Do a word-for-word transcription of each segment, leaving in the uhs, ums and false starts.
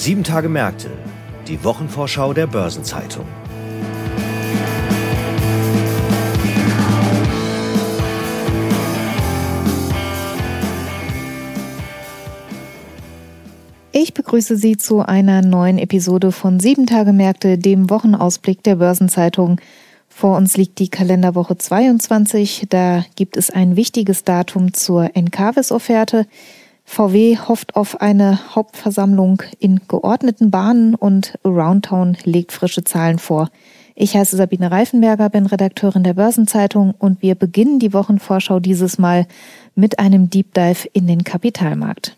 Sieben Tage Märkte, die Wochenvorschau der Börsenzeitung. Ich begrüße Sie zu einer neuen Episode von Sieben Tage Märkte, dem Wochenausblick der Börsenzeitung. Vor uns liegt die Kalenderwoche zweiundzwanzig. Da gibt es ein wichtiges Datum zur Encavis-Offerte. V W hofft auf eine Hauptversammlung in geordneten Bahnen und Aroundtown legt frische Zahlen vor. Ich heiße Sabine Reifenberger, bin Redakteurin der Börsenzeitung und wir beginnen die Wochenvorschau dieses Mal mit einem Deep Dive in den Kapitalmarkt.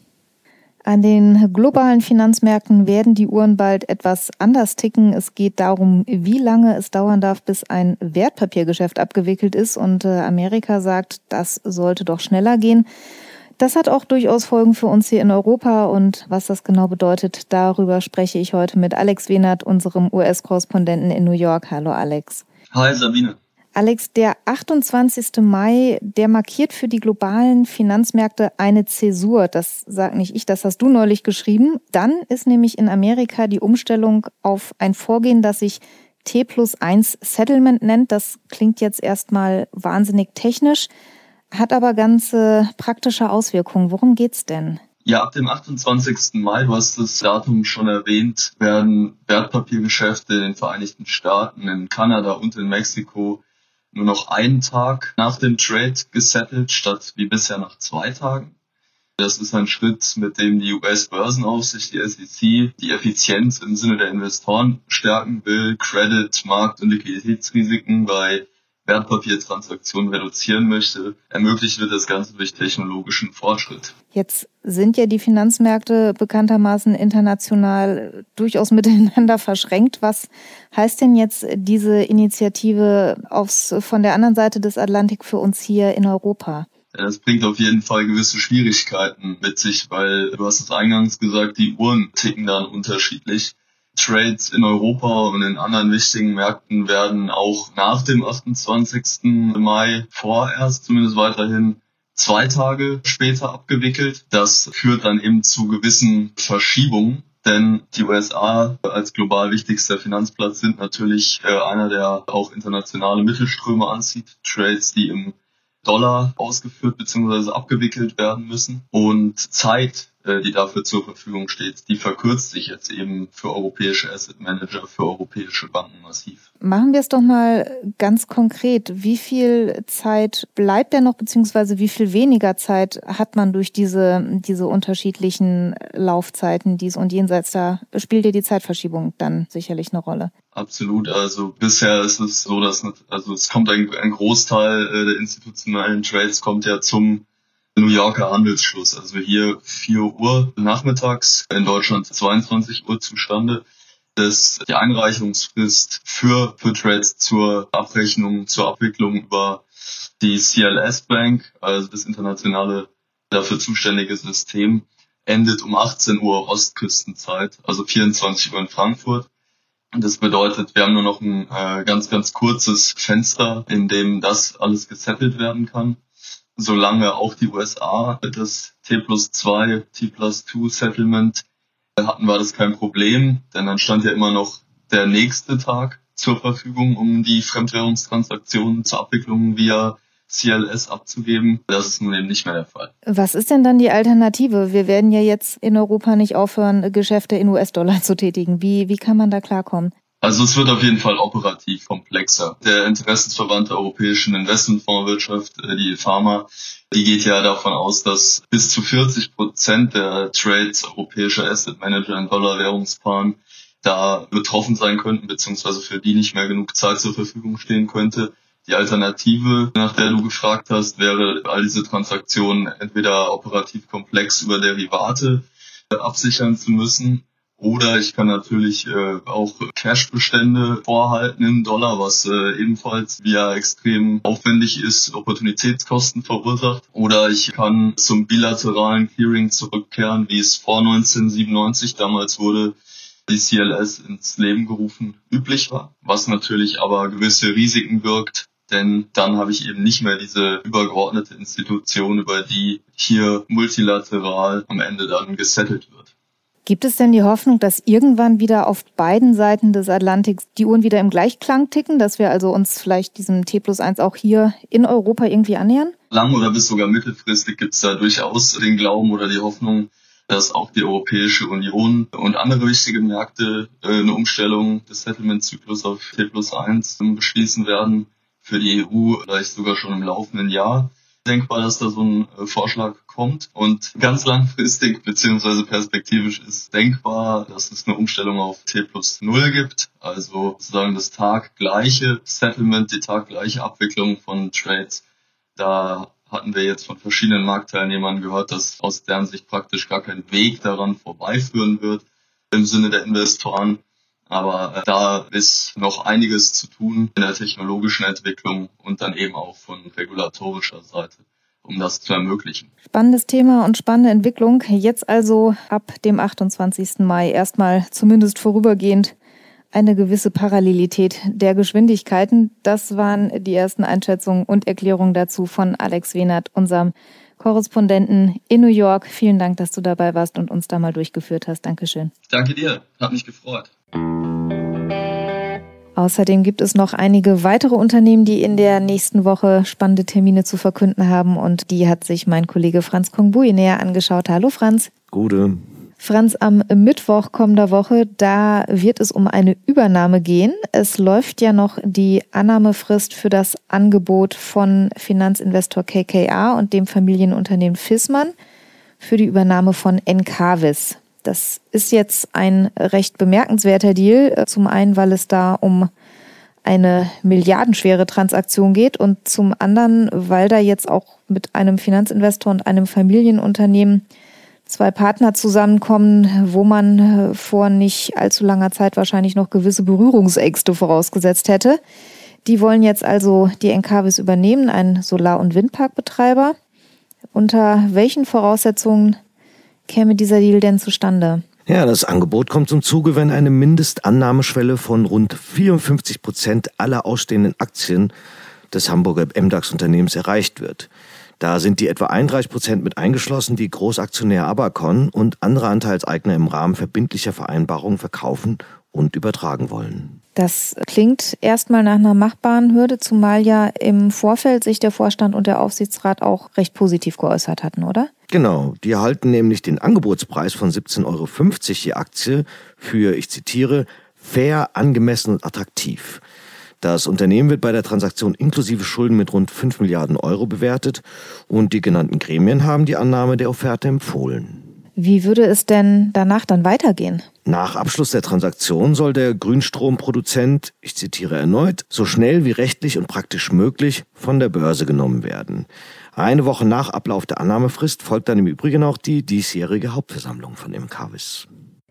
An den globalen Finanzmärkten werden die Uhren bald etwas anders ticken. Es geht darum, wie lange es dauern darf, bis ein Wertpapiergeschäft abgewickelt ist. Und äh, Amerika sagt, das sollte doch schneller gehen. Das hat auch durchaus Folgen für uns hier in Europa. Und was das genau bedeutet, darüber spreche ich heute mit Alex Wehnert, unserem U S-Korrespondenten in New York. Hallo Alex. Hi Sabine. Alex, der achtundzwanzigste Mai, der markiert für die globalen Finanzmärkte eine Zäsur. Das sage nicht ich, das hast du neulich geschrieben. Dann ist nämlich in Amerika die Umstellung auf ein Vorgehen, das sich T plus eins Settlement nennt. Das klingt jetzt erstmal wahnsinnig technisch, hat aber ganz äh, praktische Auswirkungen. Worum geht's denn? Ja, ab dem achtundzwanzigsten Mai, du hast das Datum schon erwähnt, werden Wertpapiergeschäfte in den Vereinigten Staaten, in Kanada und in Mexiko nur noch einen Tag nach dem Trade gesettelt, statt wie bisher nach zwei Tagen. Das ist ein Schritt, mit dem die U S-Börsenaufsicht, die S E C, die Effizienz im Sinne der Investoren stärken will, Credit-, Markt- und Liquiditätsrisiken bei Wertpapiertransaktionen reduzieren möchte. Ermöglicht wird das Ganze durch technologischen Fortschritt. Jetzt sind ja die Finanzmärkte bekanntermaßen international durchaus miteinander verschränkt. Was heißt denn jetzt diese Initiative aufs, von der anderen Seite des Atlantik für uns hier in Europa? Ja, das bringt auf jeden Fall gewisse Schwierigkeiten mit sich, weil du hast es eingangs gesagt, die Uhren ticken dann unterschiedlich. Trades in Europa und in anderen wichtigen Märkten werden auch nach dem achtundzwanzigsten Mai vorerst zumindest weiterhin zwei Tage später abgewickelt. Das führt dann eben zu gewissen Verschiebungen, denn die U S A als global wichtigster Finanzplatz sind natürlich äh, einer, der auch internationale Mittelströme anzieht. Trades, die im Dollar ausgeführt bzw. abgewickelt werden müssen. Und Zeit, die dafür zur Verfügung steht, die verkürzt sich jetzt eben für europäische Asset Manager, für europäische Banken massiv. Machen wir es doch mal ganz konkret. Wie viel Zeit bleibt denn noch, beziehungsweise wie viel weniger Zeit hat man durch diese, diese unterschiedlichen Laufzeiten, dies und jenseits? Da spielt ja die Zeitverschiebung dann sicherlich eine Rolle. Absolut. Also bisher ist es so, dass also es kommt ein, ein Großteil der institutionellen Trades kommt ja zum New Yorker Handelsschluss, also hier vier Uhr nachmittags, in Deutschland zweiundzwanzig Uhr zustande. Das die Einreichungsfrist für, für Trades zur Abrechnung, zur Abwicklung über die C L S Bank, also das internationale dafür zuständige System, endet um achtzehn Uhr Ostküstenzeit, also vierundzwanzig Uhr in Frankfurt. Und das bedeutet, wir haben nur noch ein äh, ganz, ganz kurzes Fenster, in dem das alles gesettelt werden kann. Solange auch die U S A das T plus zwei, T plus zwei Settlement hatten, war das kein Problem, denn dann stand ja immer noch der nächste Tag zur Verfügung, um die Fremdwährungstransaktionen zur Abwicklung via C L S abzugeben. Das ist nun eben nicht mehr der Fall. Was ist denn dann die Alternative? Wir werden ja jetzt in Europa nicht aufhören, Geschäfte in U S-Dollar zu tätigen. Wie, wie kann man da klarkommen? Also es wird auf jeden Fall operativ komplexer. Der Interessensverband der europäischen Investmentfondswirtschaft, die I F A M A, die geht ja davon aus, dass bis zu vierzig Prozent der Trades europäischer Asset Manager in Dollar-Währungspaaren da betroffen sein könnten, beziehungsweise für die nicht mehr genug Zeit zur Verfügung stehen könnte. Die Alternative, nach der du gefragt hast, wäre, all diese Transaktionen entweder operativ komplex über Derivate absichern zu müssen, oder ich kann natürlich äh, auch Cashbestände vorhalten in Dollar, was äh, ebenfalls via extrem aufwendig ist, Opportunitätskosten verursacht. Oder ich kann zum bilateralen Clearing zurückkehren, wie es vor neunzehnhundertsiebenundneunzig, damals wurde die C L S ins Leben gerufen, üblich war. Was natürlich aber gewisse Risiken birgt, denn dann habe ich eben nicht mehr diese übergeordnete Institution, über die hier multilateral am Ende dann gesettelt wird. Gibt es denn die Hoffnung, dass irgendwann wieder auf beiden Seiten des Atlantiks die Uhren wieder im Gleichklang ticken, dass wir also uns vielleicht diesem T plus eins auch hier in Europa irgendwie annähern? Lang- oder bis sogar mittelfristig gibt es da durchaus den Glauben oder die Hoffnung, dass auch die Europäische Union und andere wichtige Märkte äh, eine Umstellung des Settlement-Zyklus auf T plus eins beschließen werden. Für die E U vielleicht sogar schon im laufenden Jahr. Denkbar, dass da so ein äh, Vorschlag kommt. Und ganz langfristig bzw. perspektivisch ist denkbar, dass es eine Umstellung auf T plus null gibt. Also sozusagen das taggleiche Settlement, die taggleiche Abwicklung von Trades. Da hatten wir jetzt von verschiedenen Marktteilnehmern gehört, dass aus deren Sicht praktisch gar kein Weg daran vorbeiführen wird im Sinne der Investoren. Aber da ist noch einiges zu tun in der technologischen Entwicklung und dann eben auch von regulatorischer Seite, um das zu ermöglichen. Spannendes Thema und spannende Entwicklung. Jetzt also ab dem achtundzwanzigsten Mai erstmal zumindest vorübergehend eine gewisse Parallelität der Geschwindigkeiten. Das waren die ersten Einschätzungen und Erklärungen dazu von Alex Wehnert, unserem Korrespondenten in New York. Vielen Dank, dass du dabei warst und uns da mal durchgeführt hast. Dankeschön. Danke dir, hat mich gefreut. Außerdem gibt es noch einige weitere Unternehmen, die in der nächsten Woche spannende Termine zu verkünden haben. Und die hat sich mein Kollege Franz Kongbui näher angeschaut. Hallo Franz. Gute. Franz, am Mittwoch kommender Woche, da wird es um eine Übernahme gehen. Es läuft ja noch die Annahmefrist für das Angebot von Finanzinvestor K K R und dem Familienunternehmen Viessmann für die Übernahme von Encavis. Das ist jetzt ein recht bemerkenswerter Deal. Zum einen, weil es da um eine milliardenschwere Transaktion geht und zum anderen, weil da jetzt auch mit einem Finanzinvestor und einem Familienunternehmen zwei Partner zusammenkommen, wo man vor nicht allzu langer Zeit wahrscheinlich noch gewisse Berührungsängste vorausgesetzt hätte. Die wollen jetzt also die Encavis übernehmen, ein Solar- und Windparkbetreiber. Unter welchen Voraussetzungen käme dieser Deal denn zustande? Ja, das Angebot kommt zum Zuge, wenn eine Mindestannahmeschwelle von rund vierundfünfzig Prozent aller ausstehenden Aktien des Hamburger M DAX-Unternehmens erreicht wird. Da sind die etwa einunddreißig Prozent mit eingeschlossen, die Großaktionär Abacon und andere Anteilseigner im Rahmen verbindlicher Vereinbarungen verkaufen und übertragen wollen. Das klingt erstmal nach einer machbaren Hürde, zumal ja im Vorfeld sich der Vorstand und der Aufsichtsrat auch recht positiv geäußert hatten, oder? Genau, die erhalten nämlich den Angebotspreis von siebzehn Euro fünfzig je Aktie für, ich zitiere, fair, angemessen und attraktiv. Das Unternehmen wird bei der Transaktion inklusive Schulden mit rund fünf Milliarden Euro bewertet und die genannten Gremien haben die Annahme der Offerte empfohlen. Wie würde es denn danach dann weitergehen? Nach Abschluss der Transaktion soll der Grünstromproduzent, ich zitiere erneut, so schnell wie rechtlich und praktisch möglich von der Börse genommen werden. Eine Woche nach Ablauf der Annahmefrist folgt dann im Übrigen auch die diesjährige Hauptversammlung von Encavis.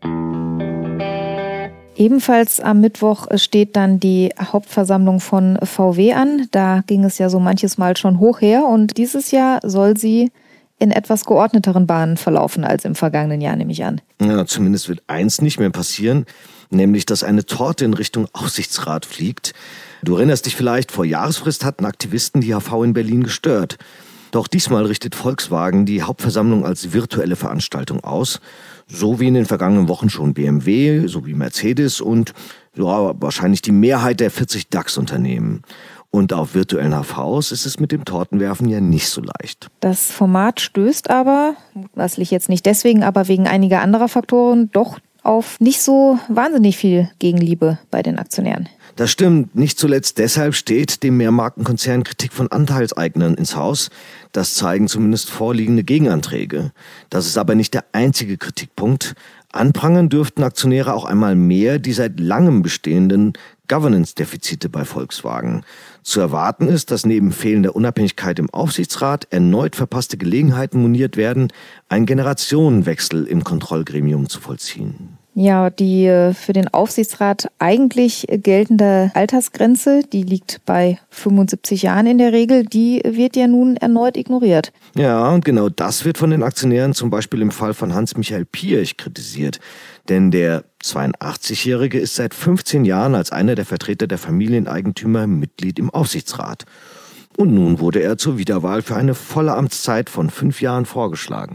Ebenfalls am Mittwoch steht dann die Hauptversammlung von V W an. Da ging es ja so manches Mal schon hoch her und dieses Jahr soll sie in etwas geordneteren Bahnen verlaufen als im vergangenen Jahr, nehme ich an. Ja, zumindest wird eins nicht mehr passieren, nämlich dass eine Torte in Richtung Aufsichtsrat fliegt. Du erinnerst dich vielleicht, vor Jahresfrist hatten Aktivisten die H V in Berlin gestört. Doch diesmal richtet Volkswagen die Hauptversammlung als virtuelle Veranstaltung aus, so wie in den vergangenen Wochen schon B M W sowie Mercedes und ja, wahrscheinlich die Mehrheit der vierzig DAX-Unternehmen. Und auf virtuellen H Vs ist es mit dem Tortenwerfen ja nicht so leicht. Das Format stößt aber, mutmaßlich jetzt nicht deswegen, aber wegen einiger anderer Faktoren, doch auf nicht so wahnsinnig viel Gegenliebe bei den Aktionären. Das stimmt. Nicht zuletzt deshalb steht dem Mehrmarkenkonzern Kritik von Anteilseignern ins Haus. Das zeigen zumindest vorliegende Gegenanträge. Das ist aber nicht der einzige Kritikpunkt. Anprangern dürften Aktionäre auch einmal mehr die seit langem bestehenden Governance-Defizite bei Volkswagen. Zu erwarten ist, dass neben fehlender Unabhängigkeit im Aufsichtsrat erneut verpasste Gelegenheiten moniert werden, einen Generationenwechsel im Kontrollgremium zu vollziehen. Ja, die für den Aufsichtsrat eigentlich geltende Altersgrenze, die liegt bei fünfundsiebzig Jahren in der Regel, die wird ja nun erneut ignoriert. Ja, und genau das wird von den Aktionären zum Beispiel im Fall von Hans-Michael Piëch kritisiert. Denn der zweiundachtzigjährige ist seit fünfzehn Jahren als einer der Vertreter der Familieneigentümer Mitglied im Aufsichtsrat. Und nun wurde er zur Wiederwahl für eine volle Amtszeit von fünf Jahren vorgeschlagen.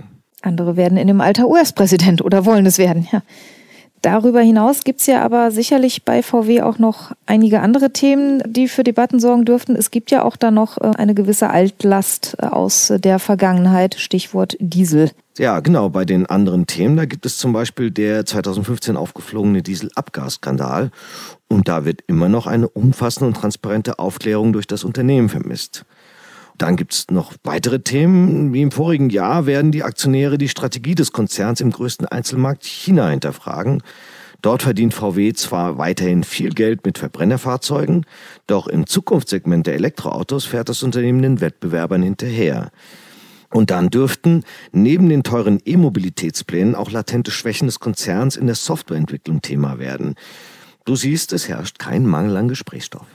Andere werden in dem Alter U S-Präsident oder wollen es werden, ja. Darüber hinaus gibt es ja aber sicherlich bei V W auch noch einige andere Themen, die für Debatten sorgen dürften. Es gibt ja auch da noch eine gewisse Altlast aus der Vergangenheit, Stichwort Diesel. Ja, genau. Bei den anderen Themen, da gibt es zum Beispiel der zweitausendfünfzehn aufgeflogene Dieselabgasskandal. Und da wird immer noch eine umfassende und transparente Aufklärung durch das Unternehmen vermisst. Dann gibt es noch weitere Themen. Wie im vorigen Jahr werden die Aktionäre die Strategie des Konzerns im größten Einzelmarkt China hinterfragen. Dort verdient V W zwar weiterhin viel Geld mit Verbrennerfahrzeugen, doch im Zukunftssegment der Elektroautos fährt das Unternehmen den Wettbewerbern hinterher. Und dann dürften neben den teuren E-Mobilitätsplänen auch latente Schwächen des Konzerns in der Softwareentwicklung Thema werden. Du siehst, es herrscht kein Mangel an Gesprächsstoff.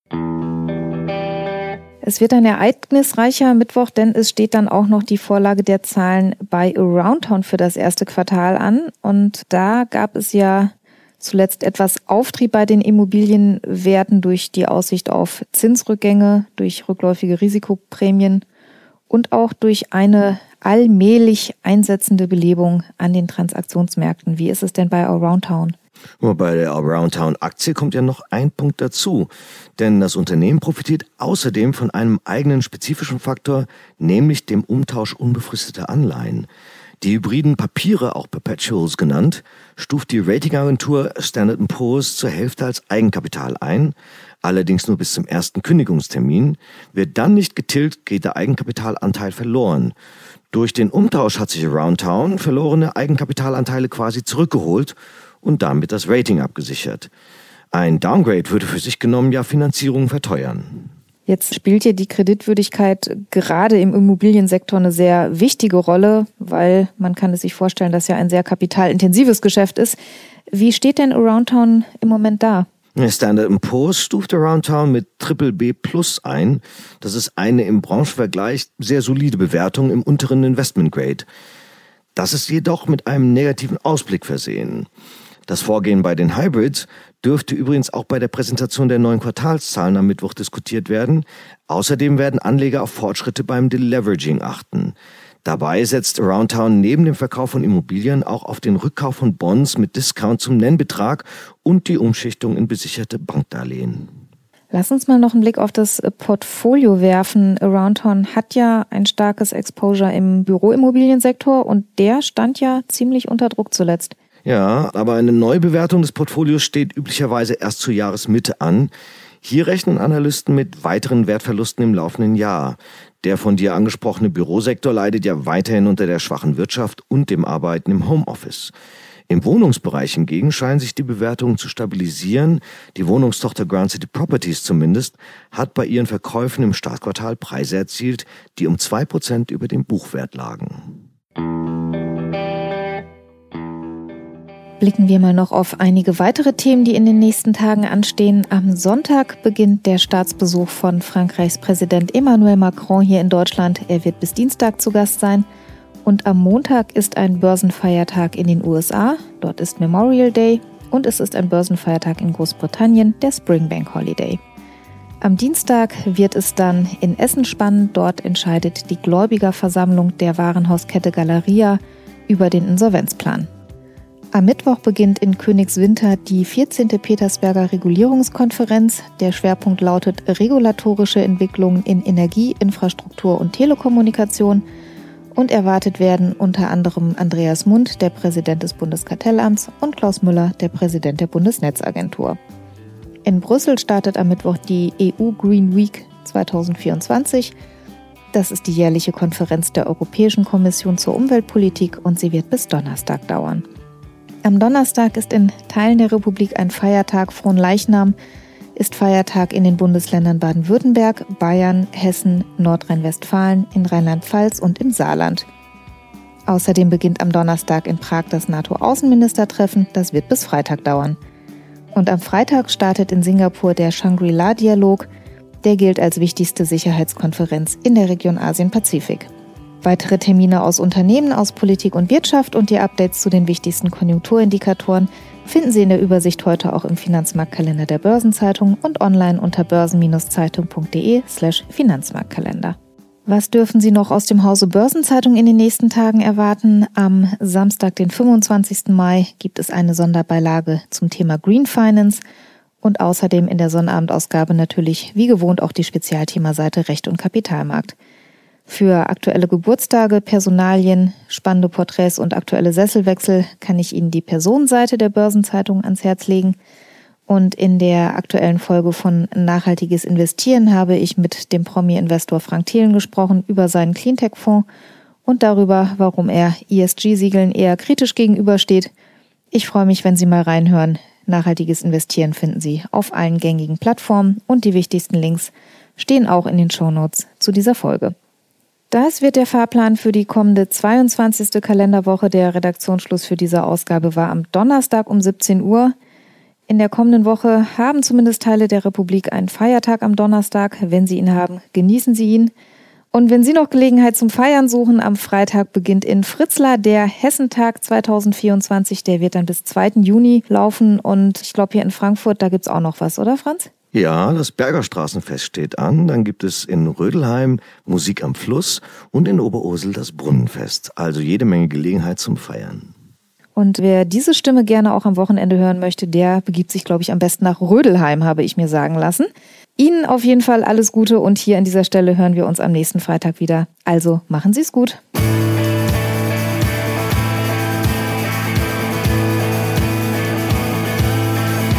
Es wird ein ereignisreicher Mittwoch, denn es steht dann auch noch die Vorlage der Zahlen bei Aroundtown für das erste Quartal an. Und da gab es ja zuletzt etwas Auftrieb bei den Immobilienwerten durch die Aussicht auf Zinsrückgänge, durch rückläufige Risikoprämien und auch durch eine allmählich einsetzende Belebung an den Transaktionsmärkten. Wie ist es denn bei Aroundtown? Bei der Aroundtown-Aktie kommt ja noch ein Punkt dazu, denn das Unternehmen profitiert außerdem von einem eigenen spezifischen Faktor, nämlich dem Umtausch unbefristeter Anleihen. Die hybriden Papiere, auch Perpetuals genannt, stuft die Ratingagentur Standard and Poor's zur Hälfte als Eigenkapital ein, allerdings nur bis zum ersten Kündigungstermin. Wird dann nicht getilgt, geht der Eigenkapitalanteil verloren. Durch den Umtausch hat sich Aroundtown verlorene Eigenkapitalanteile quasi zurückgeholt und damit das Rating abgesichert. Ein Downgrade würde für sich genommen ja Finanzierungen verteuern. Jetzt spielt ja die Kreditwürdigkeit gerade im Immobiliensektor eine sehr wichtige Rolle, weil man kann es sich vorstellen, dass ja ein sehr kapitalintensives Geschäft ist. Wie steht denn Aroundtown im Moment da? Standard and Poor's stuft Aroundtown mit Triple B Plus ein. Das ist eine im Branchenvergleich sehr solide Bewertung im unteren Investment Grade. Das ist jedoch mit einem negativen Ausblick versehen. Das Vorgehen bei den Hybrids dürfte übrigens auch bei der Präsentation der neuen Quartalszahlen am Mittwoch diskutiert werden. Außerdem werden Anleger auf Fortschritte beim Deleveraging achten. Dabei setzt Aroundtown neben dem Verkauf von Immobilien auch auf den Rückkauf von Bonds mit Discount zum Nennbetrag und die Umschichtung in besicherte Bankdarlehen. Lass uns mal noch einen Blick auf das Portfolio werfen. Aroundtown hat ja ein starkes Exposure im Büroimmobiliensektor und der stand ja ziemlich unter Druck zuletzt. Ja, aber eine Neubewertung des Portfolios steht üblicherweise erst zur Jahresmitte an. Hier rechnen Analysten mit weiteren Wertverlusten im laufenden Jahr. Der von dir angesprochene Bürosektor leidet ja weiterhin unter der schwachen Wirtschaft und dem Arbeiten im Homeoffice. Im Wohnungsbereich hingegen scheinen sich die Bewertungen zu stabilisieren. Die Wohnungstochter Grand City Properties zumindest hat bei ihren Verkäufen im Startquartal Preise erzielt, die um zwei Prozent über dem Buchwert lagen. Blicken wir mal noch auf einige weitere Themen, die in den nächsten Tagen anstehen. Am Sonntag beginnt der Staatsbesuch von Frankreichs Präsident Emmanuel Macron hier in Deutschland. Er wird bis Dienstag zu Gast sein. Und am Montag ist ein Börsenfeiertag in den U S A. Dort ist Memorial Day. Und es ist ein Börsenfeiertag in Großbritannien, der Springbank Holiday. Am Dienstag wird es dann in Essen spannend. Dort entscheidet die Gläubigerversammlung der Warenhauskette Galeria über den Insolvenzplan. Am Mittwoch beginnt in Königswinter die vierzehnte Petersberger Regulierungskonferenz. Der Schwerpunkt lautet regulatorische Entwicklungen in Energie, Infrastruktur und Telekommunikation. Und erwartet werden unter anderem Andreas Mund, der Präsident des Bundeskartellamts, und Klaus Müller, der Präsident der Bundesnetzagentur. In Brüssel startet am Mittwoch die E U Green Week zwanzig vierundzwanzig. Das ist die jährliche Konferenz der Europäischen Kommission zur Umweltpolitik und sie wird bis Donnerstag dauern. Am Donnerstag ist in Teilen der Republik ein Feiertag. Fronleichnam ist Feiertag in den Bundesländern Baden-Württemberg, Bayern, Hessen, Nordrhein-Westfalen, in Rheinland-Pfalz und im Saarland. Außerdem beginnt am Donnerstag in Prag das NATO-Außenministertreffen. Das wird bis Freitag dauern. Und am Freitag startet in Singapur der Shangri-La-Dialog. Der gilt als wichtigste Sicherheitskonferenz in der Region Asien-Pazifik. Weitere Termine aus Unternehmen, aus Politik und Wirtschaft und die Updates zu den wichtigsten Konjunkturindikatoren finden Sie in der Übersicht heute auch im Finanzmarktkalender der Börsenzeitung und online unter börsen-zeitung punkt de slash Finanzmarktkalender. Was dürfen Sie noch aus dem Hause Börsenzeitung in den nächsten Tagen erwarten? Am Samstag, den fünfundzwanzigsten Mai, gibt es eine Sonderbeilage zum Thema Green Finance und außerdem in der Sonnabendausgabe natürlich wie gewohnt auch die Spezialthemaseite Recht und Kapitalmarkt. Für aktuelle Geburtstage, Personalien, spannende Porträts und aktuelle Sesselwechsel kann ich Ihnen die Personenseite der Börsenzeitung ans Herz legen. Und in der aktuellen Folge von Nachhaltiges Investieren habe ich mit dem Promi-Investor Frank Thelen gesprochen über seinen Cleantech-Fonds und darüber, warum er E S G-Siegeln eher kritisch gegenübersteht. Ich freue mich, wenn Sie mal reinhören. Nachhaltiges Investieren finden Sie auf allen gängigen Plattformen und die wichtigsten Links stehen auch in den Shownotes zu dieser Folge. Das wird der Fahrplan für die kommende zweiundzwanzigste Kalenderwoche. Der Redaktionsschluss für diese Ausgabe war am Donnerstag um siebzehn Uhr. In der kommenden Woche haben zumindest Teile der Republik einen Feiertag am Donnerstag. Wenn Sie ihn haben, genießen Sie ihn. Und wenn Sie noch Gelegenheit zum Feiern suchen, am Freitag beginnt in Fritzlar der Hessentag zweitausendvierundzwanzig. Der wird dann bis zweiten Juni laufen. Und ich glaube, hier in Frankfurt, da gibt es auch noch was, oder Franz? Ja, das Bergerstraßenfest steht an. Dann gibt es in Rödelheim Musik am Fluss und in Oberursel das Brunnenfest. Also jede Menge Gelegenheit zum Feiern. Und wer diese Stimme gerne auch am Wochenende hören möchte, der begibt sich, glaube ich, am besten nach Rödelheim, habe ich mir sagen lassen. Ihnen auf jeden Fall alles Gute und hier an dieser Stelle hören wir uns am nächsten Freitag wieder. Also machen Sie es gut.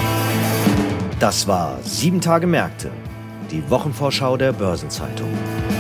Das war sieben Tage Märkte, die Wochenvorschau der Börsenzeitung.